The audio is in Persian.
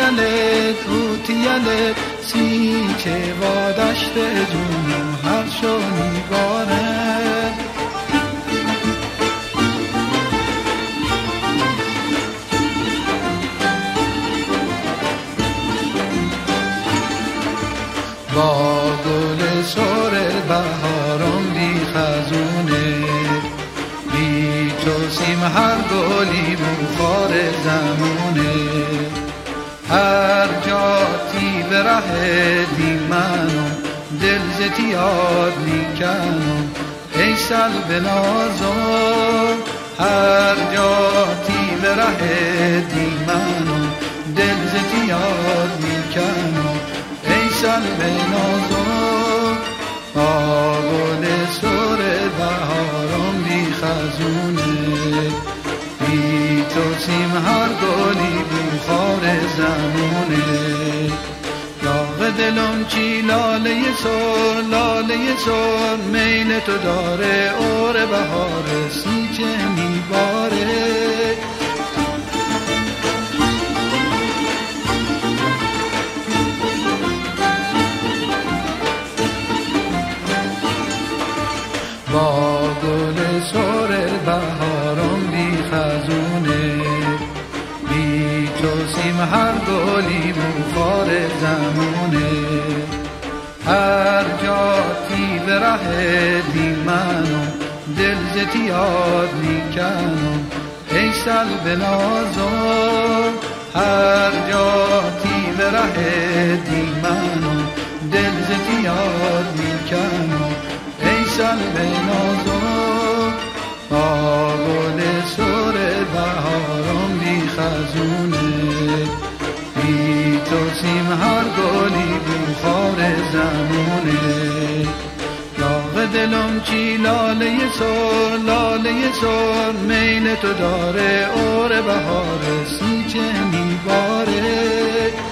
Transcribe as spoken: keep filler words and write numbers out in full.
یلت روت یلت سی چه وادشت جونم هر شونی باره با گل سر بهارم بی خزونه بی تو سیم هر گلی بخار زمونه هر جاتی به ره دی منم دل زتی یاد میکنم ای سل به نازم هر جاتی به ره دی منم دل زتی یاد میکنم ای سل به نازم با گل سر بهارم بی خزونه بی تو سیم هر گلی بخار زمونه داغ دلم چی لاله سر لاله سر میل تو داره اور بهار سی چه میباره با گل سر بهارم بی خزونه بی تو سیم هر گلی بخار زمونه هر جاتی به ره دی منم دل زتی یاد میکنم ای سل به نازم هر جاتی به ره دی منم دل زتی یاد میکنم ای سل به نازم با گل سر بهارم بی خزونه بی تو سیم هر گلی بخار زمونه داغ دلم چی لاله سر لاله سر میل تو داره اور بهار سی چه میباره